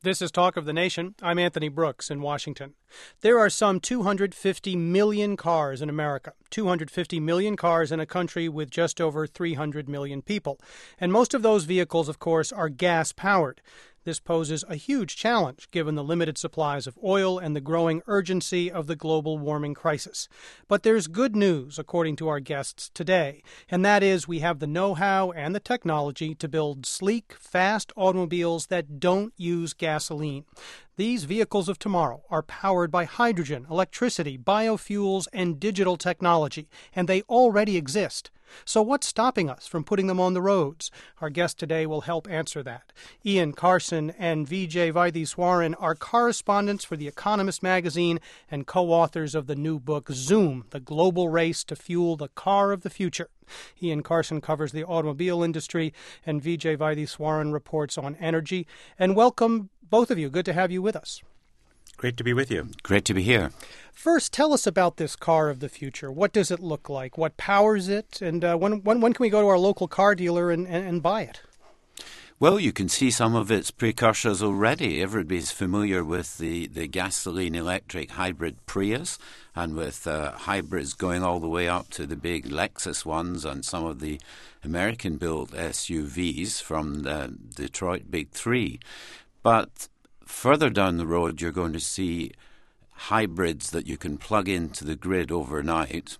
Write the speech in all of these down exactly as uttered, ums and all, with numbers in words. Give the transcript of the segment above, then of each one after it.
This is Talk of the Nation. I'm Anthony Brooks in Washington. There are some two hundred fifty million cars in America, two hundred fifty million cars in a country with just over three hundred million people. And most of those vehicles, of course, are gas-powered. This poses a huge challenge given the limited supplies of oil and the growing urgency of the global warming crisis. But there's good news, according to our guests today, and that is we have the know-how and the technology to build sleek, fast automobiles that don't use gasoline. These vehicles of tomorrow are powered by hydrogen, electricity, biofuels, and digital technology, and they already exist. So what's stopping us from putting them on the roads? Our guest today will help answer that. Ian Carson and Vijay Vaidheeswaran are correspondents for The Economist magazine and co-authors of the new book, Zoom, The Global Race to Fuel the Car of the Future. Ian Carson covers the automobile industry, and Vijay Vaidheeswaran reports on energy. And welcome, both of you. Good to have you with us. Great to be with you. Great to be here. First, tell us about this car of the future. What does it look like? What powers it? And uh, when, when when can we go to our local car dealer and, and, and buy it? Well, you can see some of its precursors already. Everybody's familiar with the, the gasoline-electric hybrid Prius, and with uh, hybrids going all the way up to the big Lexus ones and some of the American-built S U Vs from the Detroit Big Three. But further down the road, you're going to see hybrids that you can plug into the grid overnight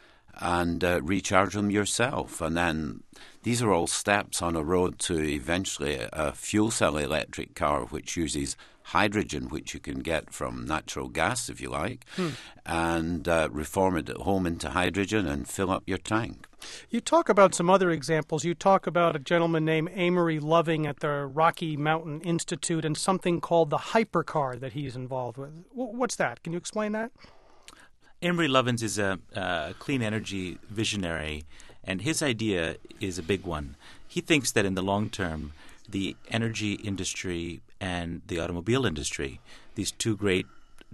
and uh, recharge them yourself. And then these are all steps on a road to eventually a fuel cell electric car, which uses hydrogen, which you can get from natural gas, if you like, hmm. and uh, reform it at home into hydrogen and fill up your tank. You talk about some other examples. You talk about a gentleman named Amory Loving at the Rocky Mountain Institute and something called the hypercar that he's involved with. What's that? Can you explain that? Amory Lovins is a uh, clean energy visionary, and his idea is a big one. He thinks that in the long term, the energy industry and the automobile industry, these two great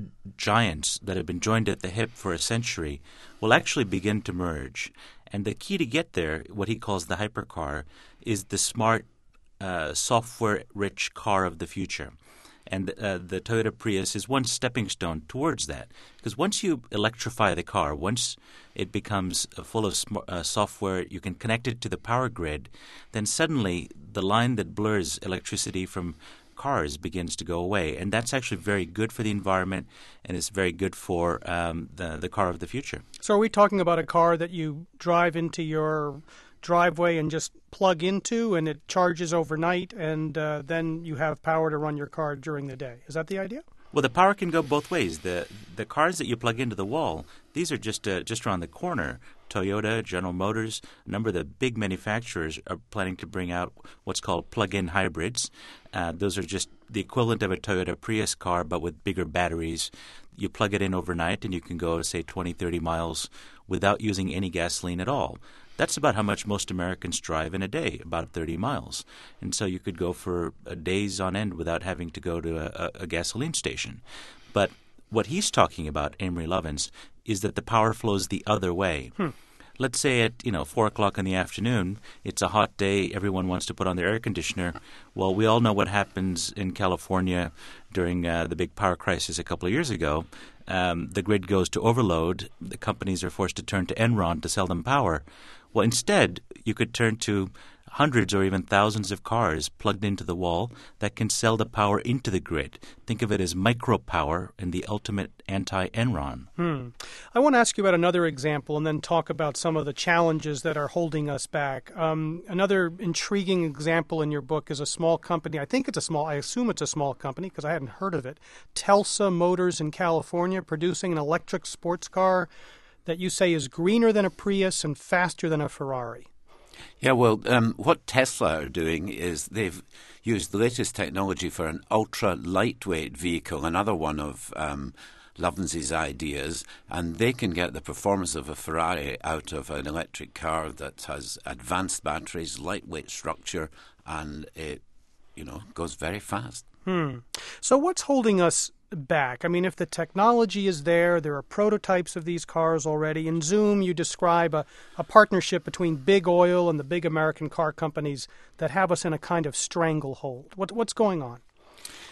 giants that have been joined at the hip for a century, will actually begin to merge. And the key to get there, what he calls the hypercar, is the smart, uh, software-rich car of the future. And uh, the Toyota Prius is one stepping stone towards that. Because once you electrify the car, once it becomes full of sm- uh, software, you can connect it to the power grid, then suddenly the line that blurs electricity from cars begins to go away. And that's actually very good for the environment, and it's very good for um, the, the car of the future. So are we talking about a car that you drive into your driveway and just plug into, and it charges overnight, and uh, then you have power to run your car during the day? Is that the idea? Well, the power can go both ways. The the cars that you plug into the wall, these are just uh, just around the corner. Toyota, General Motors, a number of the big manufacturers are planning to bring out what's called plug-in hybrids. Uh, those are just the equivalent of a Toyota Prius car, but with bigger batteries. You plug it in overnight, and you can go, say, twenty, thirty miles without using any gasoline at all. That's about how much most Americans drive in a day, about thirty miles. And so you could go for uh, days on end without having to go to a, a, a gasoline station. But what he's talking about, Amory Lovins, is that the power flows the other way. Hmm. Let's say at, you know, four o'clock in the afternoon, it's a hot day, everyone wants to put on their air conditioner. Well, we all know what happens in California during uh, the big power crisis a couple of years ago. Um, the grid goes to overload. The companies are forced to turn to Enron to sell them power. Well, instead, you could turn to hundreds or even thousands of cars plugged into the wall that can sell the power into the grid. Think of it as micropower and the ultimate anti-Enron. Hmm. I want to ask you about another example and then talk about some of the challenges that are holding us back. Um, another intriguing example in your book is a small company. I think it's a small, I assume it's a small company because I hadn't heard of it. Telsa Motors in California, producing an electric sports car that you say is greener than a Prius and faster than a Ferrari. Yeah, well, um, what Tesla are doing is they've used the latest technology for an ultra-lightweight vehicle, another one of um, Lovins' ideas, and they can get the performance of a Ferrari out of an electric car that has advanced batteries, lightweight structure, and it, you know, goes very fast. Hmm. So what's holding us back? I mean, if the technology is there, there are prototypes of these cars already. In Zoom, you describe a, a partnership between big oil and the big American car companies that have us in a kind of stranglehold. What, what's going on?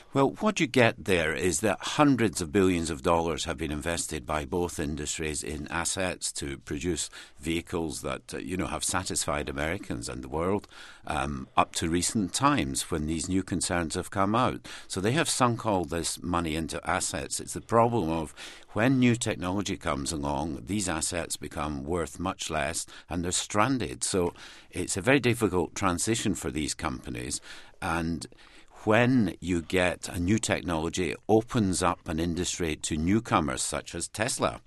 Well, what you get there is that hundreds of billions of dollars have been invested by both industries in assets to produce vehicles that, uh, you know, have satisfied Americans and the world um, up to recent times when these new concerns have come out. So they have sunk all this money into assets. It's the problem of when new technology comes along, these assets become worth much less and they're stranded. So it's a very difficult transition for these companies. And when you get a new technology, it opens up an industry to newcomers such as Tesla.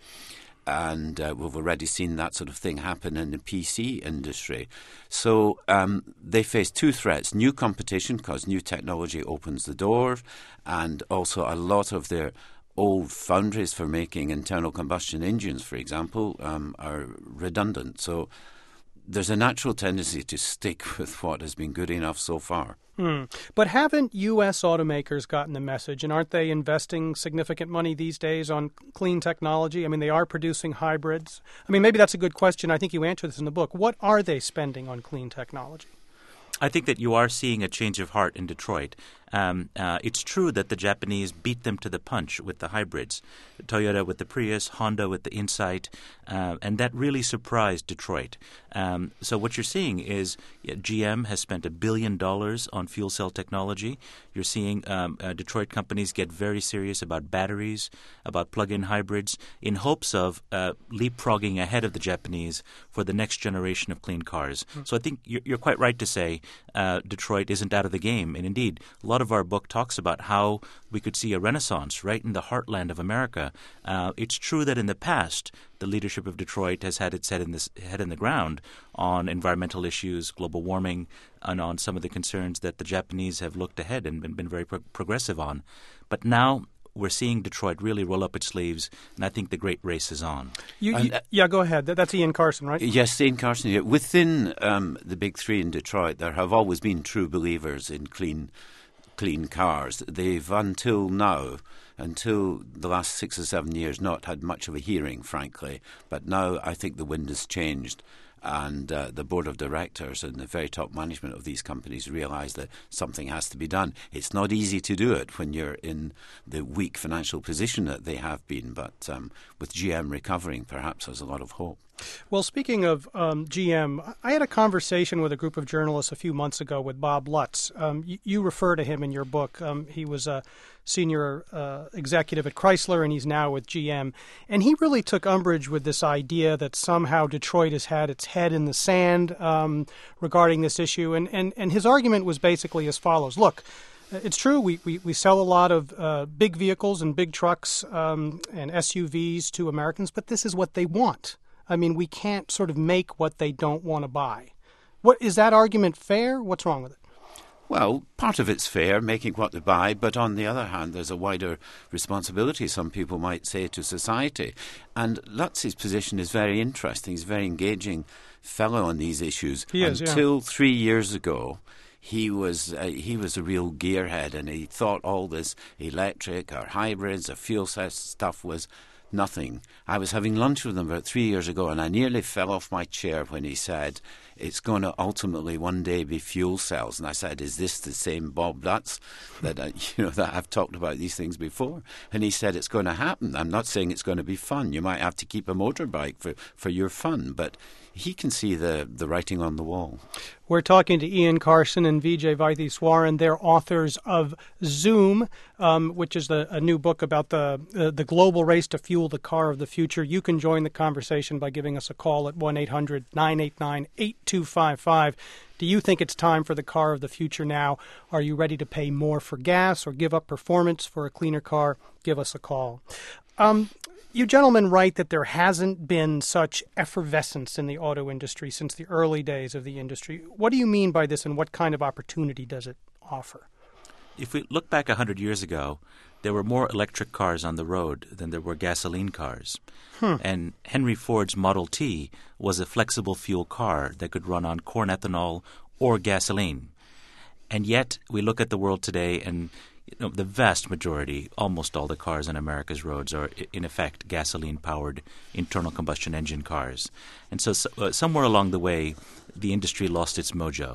And uh, we've already seen that sort of thing happen in the P C industry. So um, they face two threats: new competition, because new technology opens the door, and also a lot of their old foundries for making internal combustion engines, for example, um, are redundant. So there's a natural tendency to stick with what has been good enough so far. Hmm. But haven't U S automakers gotten the message, and aren't they investing significant money these days on clean technology? I mean, they are producing hybrids. I mean, maybe that's a good question. I think you answer this in the book. What are they spending on clean technology? I think that you are seeing a change of heart in Detroit. Um, uh, it's true that the Japanese beat them to the punch with the hybrids, Toyota with the Prius, Honda with the Insight, uh, and that really surprised Detroit. Um, so what you're seeing is yeah, G M has spent a billion dollars on fuel cell technology. You're seeing um, uh, Detroit companies get very serious about batteries, about plug-in hybrids, in hopes of uh, leapfrogging ahead of the Japanese for the next generation of clean cars. Mm-hmm. So I think you're, you're quite right to say uh, Detroit isn't out of the game. And indeed, a lot of our book talks about how we could see a renaissance right in the heartland of America. Uh, it's true that in the past, the leadership of Detroit has had its head in, this, head in the ground on environmental issues, global warming, and on some of the concerns that the Japanese have looked ahead and been, been very pro- progressive on. But now we're seeing Detroit really roll up its sleeves, and I think the great race is on. You, you, yeah, go ahead. That's Ian Carson, right? Yes, Ian Carson. Within um, the big three in Detroit, there have always been true believers in clean clean cars. They've until now, until the last six or seven years, not had much of a hearing, frankly. But now I think the wind has changed. And uh, the board of directors and the very top management of these companies realise that something has to be done. It's not easy to do it when you're in the weak financial position that they have been, but um, with G M recovering, perhaps there's a lot of hope. Well, speaking of um, G M, I had a conversation with a group of journalists a few months ago with Bob Lutz. Um, you, you refer to him in your book. Um, he was a senior uh, executive at Chrysler, and he's now with G M. And he really took umbrage with this idea that somehow Detroit has had its head in the sand um, regarding this issue. And, and, and his argument was basically as follows. Look, it's true, we, we, we sell a lot of uh, big vehicles and big trucks um, and S U Vs to Americans, but this is what they want. I mean, we can't sort of make what they don't want to buy. What is that argument fair? What's wrong with it? Well, part of it's fair, making what they buy, but on the other hand, there's a wider responsibility, some people might say, to society. And Lutz's position is very interesting. He's a very engaging fellow on these issues. He is, Until yeah. three years ago, he was uh, he was a real gearhead, and he thought all this electric or hybrids or fuel cell stuff was nothing. I was having lunch with him about three years ago, and I nearly fell off my chair when he said, it's going to ultimately one day be fuel cells. And I said, is this the same Bob Lutz that, I, you know, that I've talked about these things before? And he said, it's going to happen. I'm not saying it's going to be fun. You might have to keep a motorbike for, for your fun, but he can see the, the writing on the wall. We're talking to Ian Carson and Vijay Vaidhiswaran. They're authors of Zoom, um, which is the, a new book about the uh, the global race to fuel the car of the future. You can join the conversation by giving us a call at one eight hundred nine eight nine eight two five five. Do you think it's time for the car of the future now? Are you ready to pay more for gas or give up performance for a cleaner car? Give us a call. Um, You gentlemen write that there hasn't been such effervescence in the auto industry since the early days of the industry. What do you mean by this, and what kind of opportunity does it offer? If we look back one hundred years ago, there were more electric cars on the road than there were gasoline cars. Hmm. And Henry Ford's Model T was a flexible fuel car that could run on corn ethanol or gasoline. And yet we look at the world today, and you know, the vast majority, almost all the cars on America's roads are, in effect, gasoline-powered internal combustion engine cars. And so, so uh, somewhere along the way, the industry lost its mojo.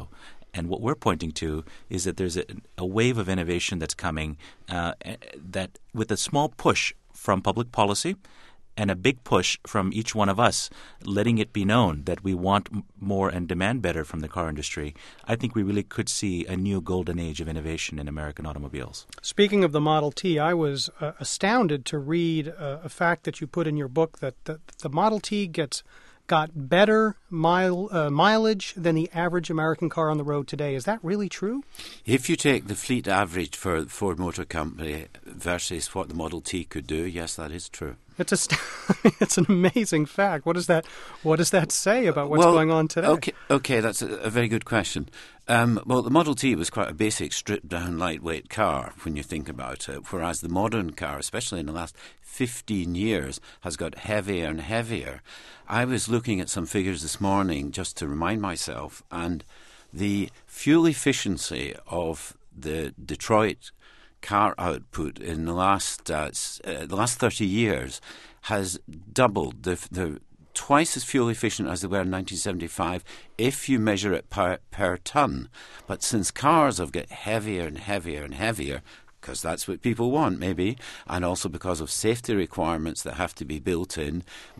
And what we're pointing to is that there's a, a wave of innovation that's coming uh, that with a small push from public policy and a big push from each one of us, letting it be known that we want m- more and demand better from the car industry, I think we really could see a new golden age of innovation in American automobiles. Speaking of the Model T, I was uh, astounded to read uh, a fact that you put in your book that the, the Model T gets got better mile, uh, mileage than the average American car on the road today. Is that really true? If you take the fleet average for Ford Motor Company versus what the Model T could do, yes, that is true. It's a st- it's an amazing fact. What does that What does that say about what's well, going on today? Okay, okay, that's a, a very good question. Um, well, the Model T was quite a basic, stripped-down, lightweight car when you think about it, whereas the modern car, especially in the last fifteen years, has got heavier and heavier. I was looking at some figures this morning just to remind myself, and the fuel efficiency of the Detroit car output in the last uh, uh, the last thirty years has doubled. The, the twice as fuel efficient as they were in nineteen seventy-five if you measure it per, per ton. But since cars have got heavier and heavier and heavier, because that's what people want, maybe, and also because of safety requirements that have to be built in,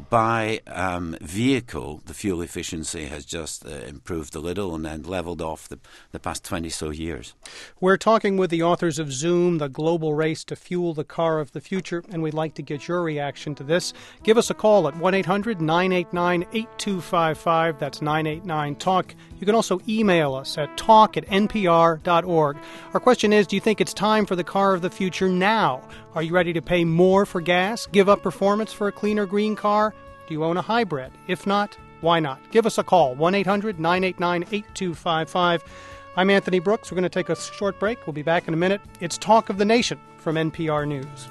by um, vehicle, the fuel efficiency has just uh, improved a little and then leveled off the, the past twenty so years. We're talking with the authors of Zoom, the global race to fuel the car of the future, and we'd like to get your reaction to this. Give us a call at one eight hundred nine eight nine eight two five five. That's nine eight nine talk. You can also email us at talk at n p r dot org. Our question is, do you think it's time for the car of the future now? Are you ready to pay more for gas, give up performance for a cleaner green car? Do you own a hybrid? If not, why not? Give us a call, one eight hundred nine eight nine eight two five five. I'm Anthony Brooks. We're going to take a short break. We'll be back in a minute. It's Talk of the Nation from N P R News.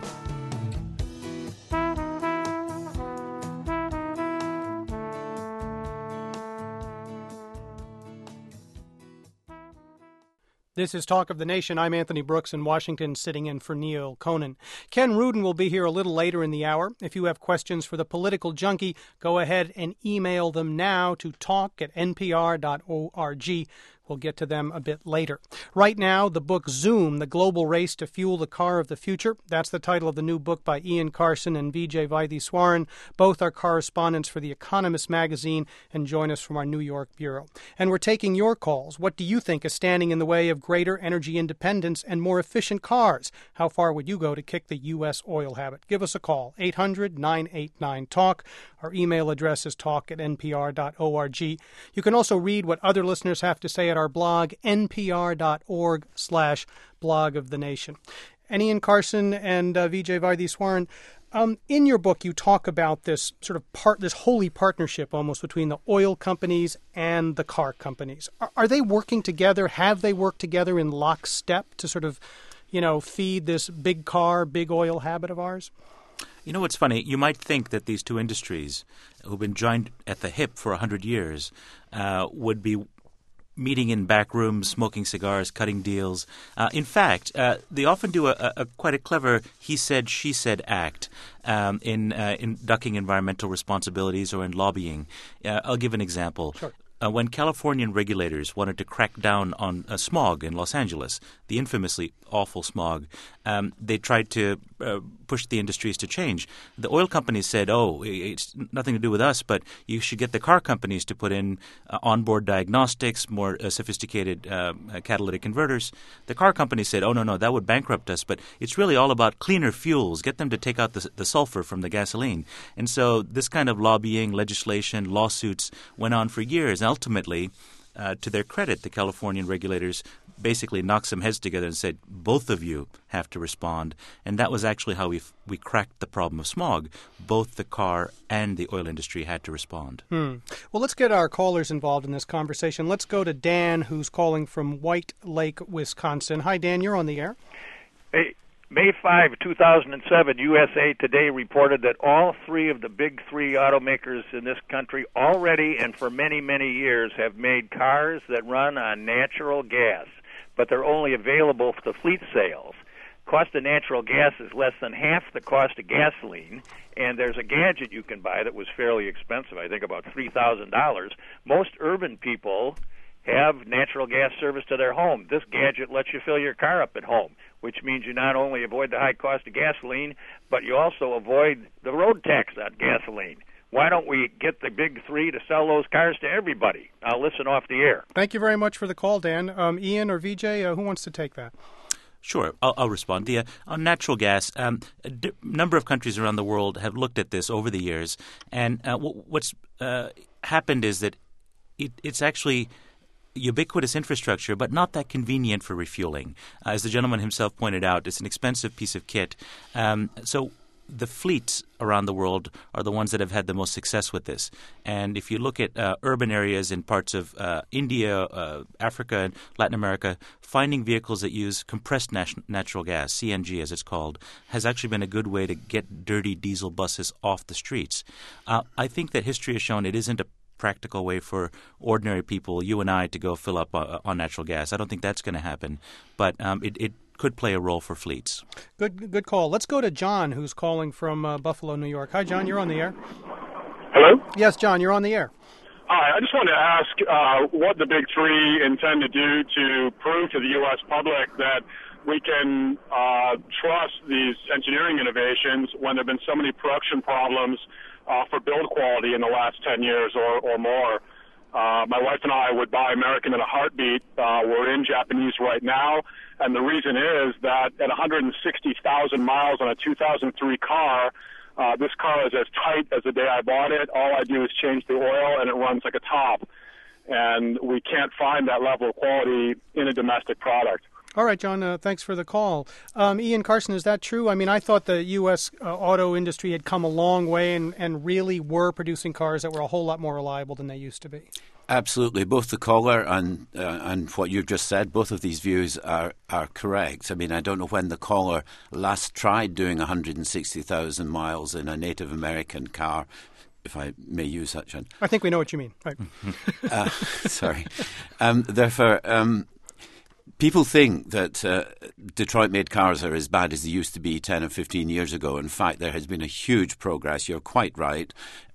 This is Talk of the Nation. I'm Anthony Brooks in Washington, sitting in for Neil Conan. Ken Rudin will be here a little later in the hour. If you have questions for the political junkie, go ahead and email them now to talk at n p r dot org. We'll get to them a bit later. Right now, the book Zoom, The Global Race to Fuel the Car of the Future. That's the title of the new book by Ian Carson and Vijay Vaidiswaran. Both are correspondents for The Economist magazine and join us from our New York bureau. And we're taking your calls. What do you think is standing in the way of greater energy independence and more efficient cars? How far would you go to kick the U S oil habit? Give us a call, eight hundred nine eight nine talk. Our email address is talk at n p r dot org. You can also read what other listeners have to say at our blog, n p r dot org slash blog of the nation. And Ian Carson and uh, Vijay Vaidiswaran, um, in your book you talk about this sort of part, this holy partnership almost between the oil companies and the car companies. Are, are they working together? Have they worked together in lockstep to sort of, you know, feed this big car, big oil habit of ours? You know what's funny? You might think that these two industries, who've been joined at the hip for one hundred years, uh, would be meeting in back rooms, smoking cigars, cutting deals. Uh, in fact, uh, they often do a, a quite a clever he said, she said act um, in, uh, in ducking environmental responsibilities or in lobbying. Uh, I'll give an example. Sure. Uh, when Californian regulators wanted to crack down on uh, smog in Los Angeles, the infamously awful smog, um, they tried to uh, push the industries to change. The oil companies said, oh, it's nothing to do with us, but you should get the car companies to put in uh, onboard diagnostics, more uh, sophisticated uh, uh, catalytic converters. The car companies said, oh, no, no, that would bankrupt us, but it's really all about cleaner fuels. Get them to take out the, the sulfur from the gasoline. And so this kind of lobbying, legislation, lawsuits went on for years. And ultimately, uh, to their credit, the Californian regulators basically knocked some heads together and said, both of you have to respond. And that was actually how we f- we cracked the problem of smog. Both the car and the oil industry had to respond. Hmm. Well, let's get our callers involved in this conversation. Let's go to Dan, who's calling from White Lake, Wisconsin. Hi, Dan. You're on the air. Hey. May fifth, two thousand seven, U S A Today reported that all three of the big three automakers in this country already and for many, many years have made cars that run on natural gas, but they're only available for the fleet sales. Cost of natural gas is less than half the cost of gasoline, and there's a gadget you can buy that was fairly expensive, I think about three thousand dollars. Most urban people have natural gas service to their home. This gadget lets you fill your car up at home, which means you not only avoid the high cost of gasoline, but you also avoid the road tax on gasoline. Why don't we get the big three to sell those cars to everybody? I'll listen off the air. Thank you very much for the call, Dan. Um, Ian or V J, uh, who wants to take that? Sure, I'll, I'll respond. The, uh, on natural gas, um, a d- number of countries around the world have looked at this over the years, and uh, w- what's uh, happened is that it, it's actually ubiquitous infrastructure, but not that convenient for refueling. Uh, as the gentleman himself pointed out, it's an expensive piece of kit. Um, so the fleets around the world are the ones that have had the most success with this. And if you look at uh, urban areas in parts of uh, India, uh, Africa, and Latin America, finding vehicles that use compressed nat- natural gas, C N G as it's called, has actually been a good way to get dirty diesel buses off the streets. Uh, I think that history has shown it isn't a practical way for ordinary people, you and I, to go fill up uh, on natural gas. I don't think that's going to happen. But um, it, it could play a role for fleets. Good good call. Let's go to John, who's calling from uh, Buffalo, New York. Hi, John. You're on the air. Hello? Yes, John, you're on the air. Hi. I just wanted to ask uh, what the big three intend to do to prove to the U S public that we can uh, trust these engineering innovations when there have been so many production problems uh, for build quality in the last ten years or, or more. Uh, my wife and I would buy American in a heartbeat. Uh, we're in Japanese right now, and the reason is that at one hundred sixty thousand miles on a two thousand three car, uh, this car is as tight as the day I bought it. All I do is change the oil, and it runs like a top. And we can't find that level of quality in a domestic product. All right, John, uh, thanks for the call. Um, Ian Carson, is that true? I mean, I thought the U S uh, auto industry had come a long way and, and really were producing cars that were a whole lot more reliable than they used to be. Absolutely. Both the caller and uh, and what you've just said, both of these views are, are correct. I mean, I don't know when the caller last tried doing one hundred sixty thousand miles in a Native American car, if I may use such an... I think we know what you mean. Right. uh, sorry. Um, therefore... Um, People think that uh, Detroit-made cars are as bad as they used to be ten or fifteen years ago. In fact, there has been a huge progress. You're quite right.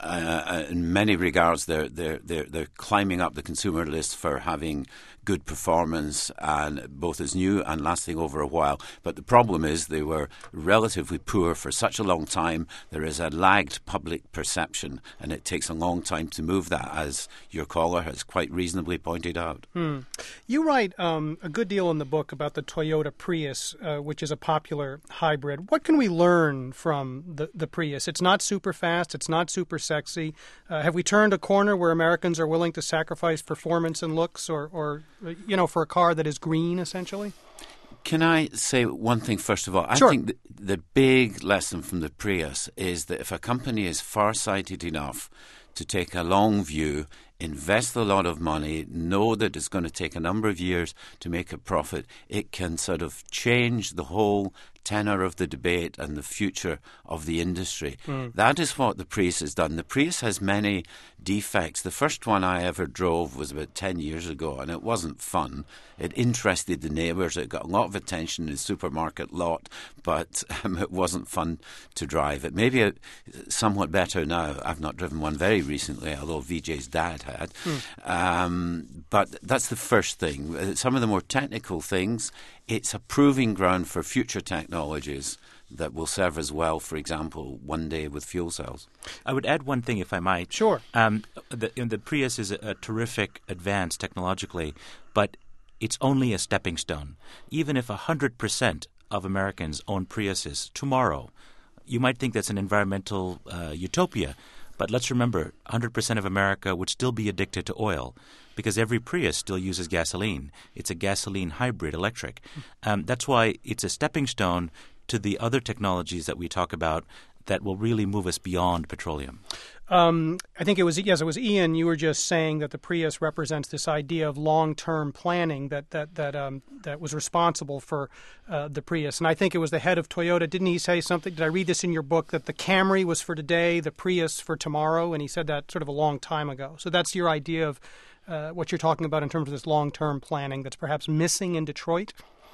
Uh, in many regards, they're, they're, they're, they're climbing up the consumer list for having good performance, and both as new and lasting over a while. But the problem is they were relatively poor for such a long time. There is a lagged public perception, and it takes a long time to move that, as your caller has quite reasonably pointed out. Hmm. You write um, a good deal in the book about the Toyota Prius, uh, which is a popular hybrid. What can we learn from the, the Prius? It's not super fast. It's not super sexy. Uh, have we turned a corner where Americans are willing to sacrifice performance and looks, or, or you know, for a car that is green, essentially? Can I say one thing first of all? I Sure. think the, the big lesson from the Prius is that if a company is far-sighted enough to take a long view, invest a lot of money, know that it's going to take a number of years to make a profit, it can sort of change the whole tenor of the debate and the future of the industry. Mm. That is what the Prius has done. The Prius has many defects. The first one I ever drove was about ten years ago, and it wasn't fun. It interested the neighbours. It got a lot of attention in the supermarket lot, but um, it wasn't fun to drive. It may be a, somewhat better now. I've not driven one very recently, although V J's dad had. Mm. Um, but that's the first thing. Some of the more technical things, it's a proving ground for future technologies that will serve us well, for example, one day with fuel cells. I would add one thing, if I might. Sure. Um, the, the Prius is a, a terrific advance technologically, but it's only a stepping stone. Even if one hundred percent of Americans own Priuses tomorrow, you might think that's an environmental uh, utopia. But let's remember, one hundred percent of America would still be addicted to oil because every Prius still uses gasoline. It's a gasoline hybrid electric. Um, that's why it's a stepping stone to the other technologies that we talk about that will really move us beyond petroleum. Um, I think it was, yes, it was Ian, you were just saying that the Prius represents this idea of long-term planning that that that um, that was responsible for uh, the Prius. And I think it was the head of Toyota. Didn't he say something? Did I read this in your book, that the Camry was for today, the Prius for tomorrow? And he said that sort of a long time ago. So that's your idea of uh, what you're talking about in terms of this long-term planning that's perhaps missing in Detroit?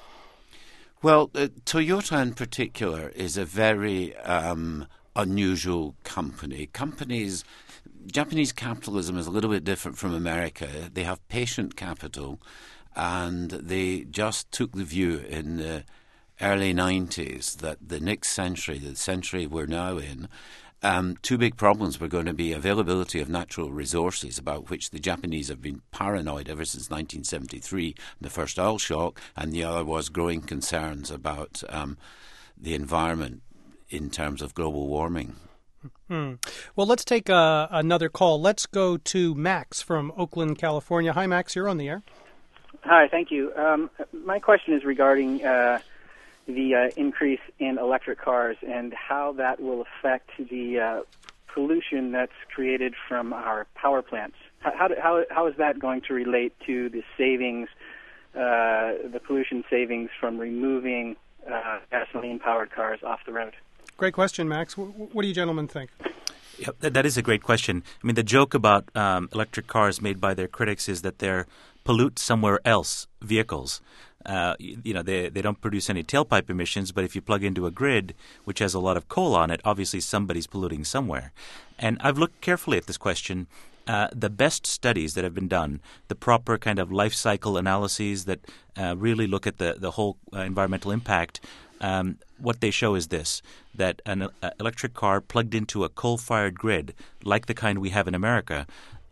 Well, uh, Toyota in particular is a very um, unusual company. Companies Japanese capitalism is a little bit different from America. They have patient capital, and they just took the view in the early nineties that the next century, the century we're now in, um, two big problems were going to be availability of natural resources, about which the Japanese have been paranoid ever since nineteen seventy-three, the first oil shock, and the other was growing concerns about um, the environment in terms of global warming. Hmm. Well, let's take uh, another call. Let's go to Max from Oakland, California. Hi, Max. You're on the air. Hi, thank you. Um, my question is regarding uh, the uh, increase in electric cars and how that will affect the uh, pollution that's created from our power plants. How, how, how is that going to relate to the savings, uh, the pollution savings from removing uh, gasoline-powered cars off the road? Great question, Max. What do you gentlemen think? Yep, that, that is a great question. I mean, the joke about um, electric cars made by their critics is that they're pollute somewhere else vehicles. Uh, you, you know, they they don't produce any tailpipe emissions, but if you plug into a grid which has a lot of coal on it, obviously somebody's polluting somewhere. And I've looked carefully at this question. Uh, the best studies that have been done, the proper kind of life cycle analyses that uh, really look at the, the whole uh, environmental impact, um, what they show is this, that an uh, electric car plugged into a coal-fired grid, like the kind we have in America,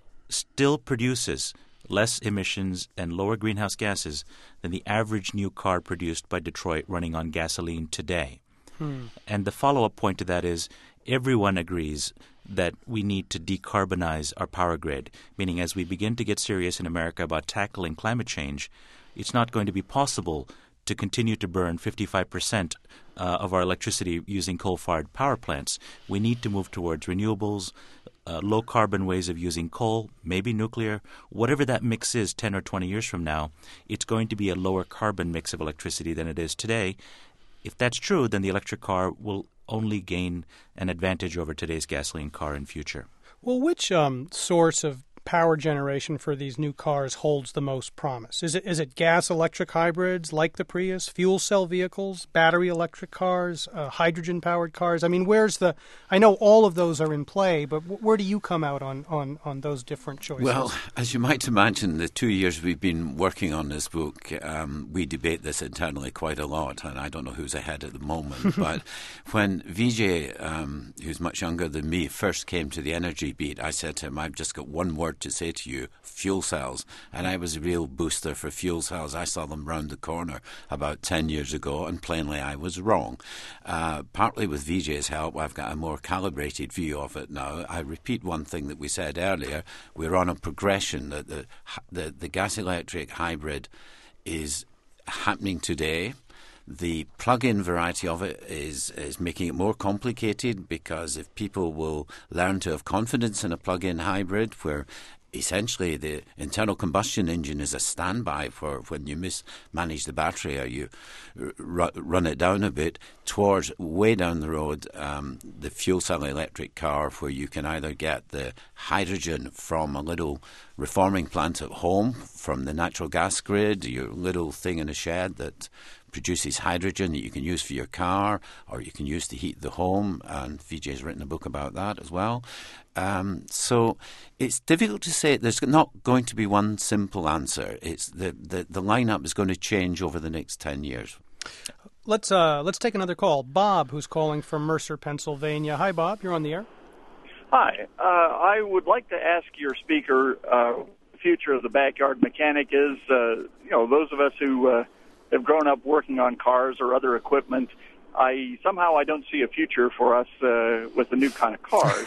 still produces less emissions and lower greenhouse gases than the average new car produced by Detroit running on gasoline today. Hmm. And the follow-up point to that is everyone agrees that we need to decarbonize our power grid, meaning as we begin to get serious in America about tackling climate change, it's not going to be possible to continue to burn fifty-five percent uh, of our electricity using coal-fired power plants. We need to move towards renewables, uh, low-carbon ways of using coal, maybe nuclear. Whatever that mix is ten or twenty years from now, it's going to be a lower carbon mix of electricity than it is today. If that's true, then the electric car will only gain an advantage over today's gasoline car in future. Well, which um, source of power generation for these new cars holds the most promise? Is it is it gas electric hybrids like the Prius, fuel cell vehicles, battery electric cars, uh, hydrogen powered cars? I mean, where's the? I know all of those are in play, but w- where do you come out on, on, on those different choices? Well, as you might imagine, the two years we've been working on this book, um, we debate this internally quite a lot, and I don't know who's ahead at the moment. But when Vijay, um, who's much younger than me, first came to the Energy Beat, I said to him, "I've just got one word to say to you, fuel cells." And I was a real booster for fuel cells. I saw them round the corner about ten years ago, and plainly I was wrong. Uh, partly with Vijay's help, I've got a more calibrated view of it now. I repeat one thing that we said earlier. We're on a progression that the, the, the gas-electric hybrid is happening today. The plug-in variety of it is, is making it more complicated, because if people will learn to have confidence in a plug-in hybrid where essentially the internal combustion engine is a standby for when you mismanage the battery or you r- run it down a bit, towards way down the road um, the fuel cell electric car, where you can either get the hydrogen from a little reforming plant at home, from the natural gas grid, your little thing in a shed that produces hydrogen that you can use for your car, or you can use to heat the home, and Vijay's written a book about that as well. Um, so it's difficult to say. There's not going to be one simple answer. It's the, the, the lineup is going to change over the next ten years. Let's uh, let's take another call. Bob, who's calling from Mercer, Pennsylvania. Hi, Bob. You're on the air. Hi. Uh, I would like to ask your speaker uh, the future of the backyard mechanic is, uh, you know, those of us who uh, have grown up working on cars or other equipment, I somehow I don't see a future for us uh, with the new kind of cars.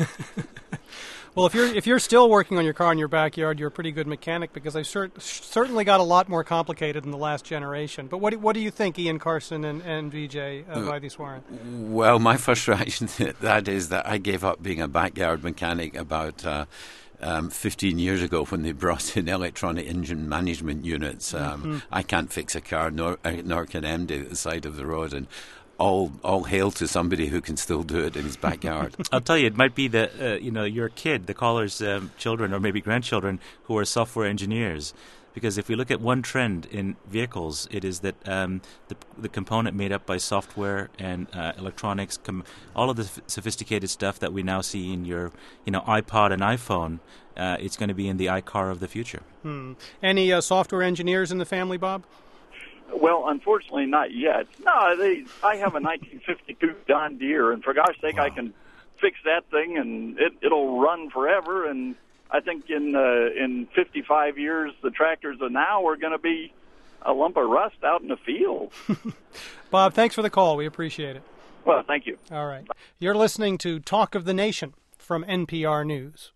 Well, if you're if you're still working on your car in your backyard, you're a pretty good mechanic, because they've cert- certainly got a lot more complicated in the last generation. But what do, what do you think, Ian Carson and, and Vijay uh, Vaidiswaran? Well, my first reaction to that is that I gave up being a backyard mechanic about uh, um, fifteen years ago when they brought in electronic engine management units. Um, mm-hmm. I can't fix a car, nor, nor can M D at the side of the road, and All, all hail to somebody who can still do it in his backyard. I'll tell you, it might be that, uh, you know, your kid, the caller's um, children or maybe grandchildren who are software engineers, Because if we look at one trend in vehicles, it is that um, the, the component made up by software and uh, electronics, com- all of the f- sophisticated stuff that we now see in your, you know, iPod and iPhone, uh, it's going to be in the iCar of the future. Hmm. Any uh, software engineers in the family, Bob? Well, unfortunately, not yet. No, they. I have a nineteen fifty-two John Deere, and for gosh sake, wow. I can fix that thing, and it, it'll run forever. And I think in uh, in fifty-five years, the tractors of now are going to be a lump of rust out in the field. Bob, thanks for the call. We appreciate it. Well, thank you. All right. You're listening to Talk of the Nation from N P R News.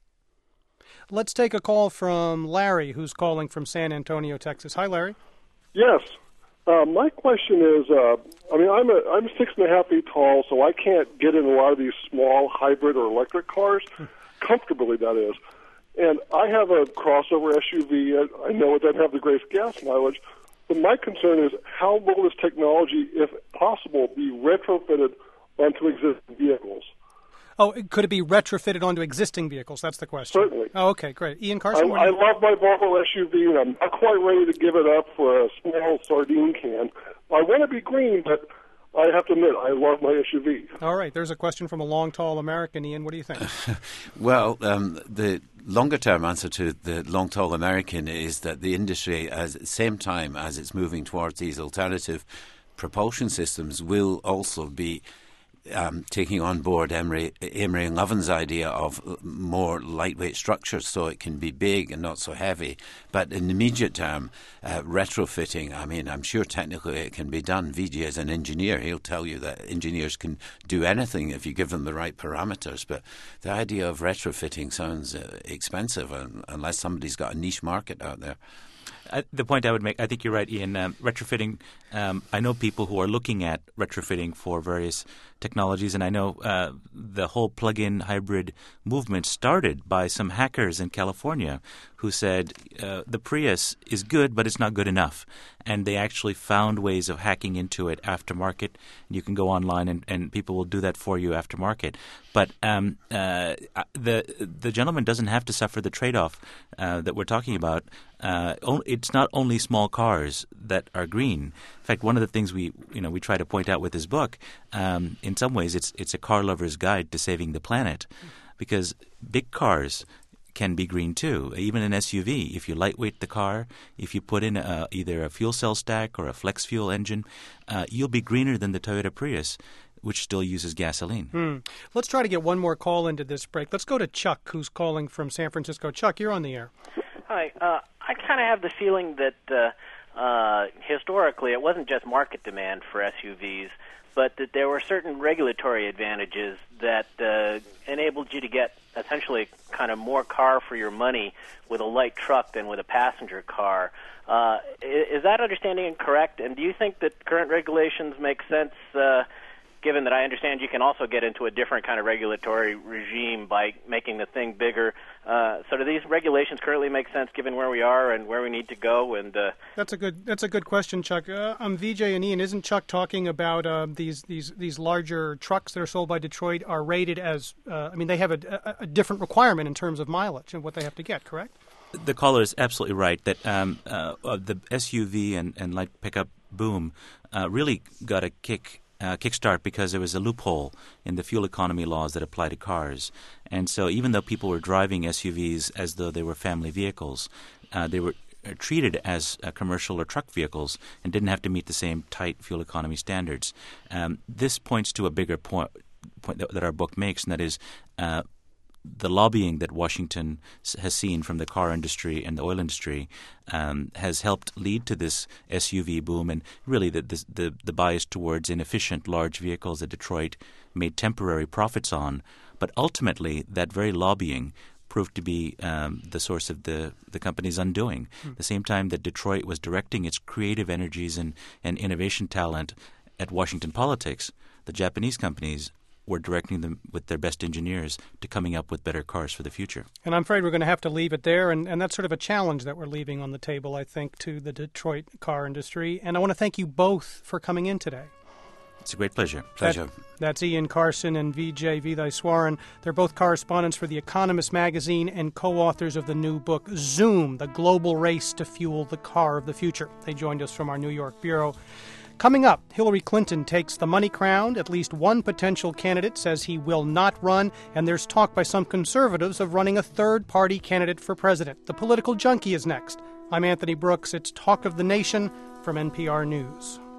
Let's take a call from Larry, who's calling from San Antonio, Texas. Hi, Larry. Yes. Uh, my question is, uh, I mean, I'm a, I'm six and a half feet tall, so I can't get in a lot of these small hybrid or electric cars, comfortably, that is. And I have a crossover S U V. I know it doesn't have the greatest gas mileage, but my concern is how will this technology, if possible, be retrofitted onto existing vehicles? Oh, could it be retrofitted onto existing vehicles? That's the question. Certainly. Oh, okay, great. Ian Carson? I, I love my Volvo S U V, and I'm not quite ready to give it up for a small sardine can. I want to be green, but I have to admit, I love my S U V. All right, there's a question from a long, tall American. Ian, what do you think? Well, um, the longer-term answer to the long, tall American is that the industry, at the same time as it's moving towards these alternative propulsion systems, will also be Um, taking on board Emery, Emery and Lovin's idea of more lightweight structures so it can be big and not so heavy. But in the immediate term, uh, retrofitting, I mean, I'm sure technically it can be done. V J is an engineer. He'll tell you that engineers can do anything if you give them the right parameters. But the idea of retrofitting sounds uh, expensive uh, unless somebody's got a niche market out there. I, the point I would make, I think you're right, Ian. Um, retrofitting, um, I know people who are looking at retrofitting for various technologies, and I know uh, the whole plug-in hybrid movement started by some hackers in California who said uh, the Prius is good, but it's not good enough. And they actually found ways of hacking into it aftermarket. You can go online, and, and people will do that for you aftermarket. But um, uh, the the gentleman doesn't have to suffer the trade-off uh, that we're talking about. Uh, it's not only small cars that are green. In fact, one of the things we you know we try to point out with his book, um, in some ways, it's it's a car lover's guide to saving the planet, because big cars can be green too. Even an S U V, if you lightweight the car, if you put in a, either a fuel cell stack or a flex fuel engine, uh, you'll be greener than the Toyota Prius, which still uses gasoline. Hmm. Let's try to get one more call into this break. Let's go to Chuck, who's calling from San Francisco. Chuck, you're on the air. Hi. Uh, I kind of have the feeling that uh, uh, historically it wasn't just market demand for S U Vs, but that there were certain regulatory advantages that uh, enabled you to get essentially kind of more car for your money with a light truck than with a passenger car. Uh, is that understanding correct? And do you think that current regulations make sense, uh, given that I understand you can also get into a different kind of regulatory regime by making the thing bigger? Uh, so do these regulations currently make sense given where we are and where we need to go? And uh, that's a good that's a good question, Chuck. Uh, I'm V J and Ian. Isn't Chuck talking about uh, these these these larger trucks that are sold by Detroit are rated as? Uh, I mean, they have a, a, a different requirement in terms of mileage and what they have to get. Correct? The caller is absolutely right that um, uh, the S U V and, and light pickup boom uh, really got a kick. Uh, kickstart because there was a loophole in the fuel economy laws that apply to cars. And so even though people were driving S U Vs as though they were family vehicles, uh, they were treated as uh, commercial or truck vehicles and didn't have to meet the same tight fuel economy standards. Um, this points to a bigger point, point that, that our book makes, and that is uh, the lobbying that Washington has seen from the car industry and the oil industry um, has helped lead to this S U V boom, and really the, the the the bias towards inefficient large vehicles that Detroit made temporary profits on. But ultimately, that very lobbying proved to be um, the source of the, the company's undoing. Mm. The same time that Detroit was directing its creative energies and, and innovation talent at Washington politics, the Japanese companies were directing them with their best engineers to coming up with better cars for the future. And I'm afraid we're going to have to leave it there, and, and that's sort of a challenge that we're leaving on the table, I think, to the Detroit car industry. And I want to thank you both for coming in today. It's a great pleasure. Pleasure. That, that's Ian Carson and Vijay Vidhaiswaran. They're both correspondents for The Economist magazine and co-authors of the new book, Zoom, The Global Race to Fuel the Car of the Future. They joined us from our New York bureau. Coming up, Hillary Clinton takes the money crown. At least one potential candidate says he will not run, and there's talk by some conservatives of running a third-party candidate for president. The Political Junkie is next. I'm Anthony Brooks. It's Talk of the Nation from N P R News.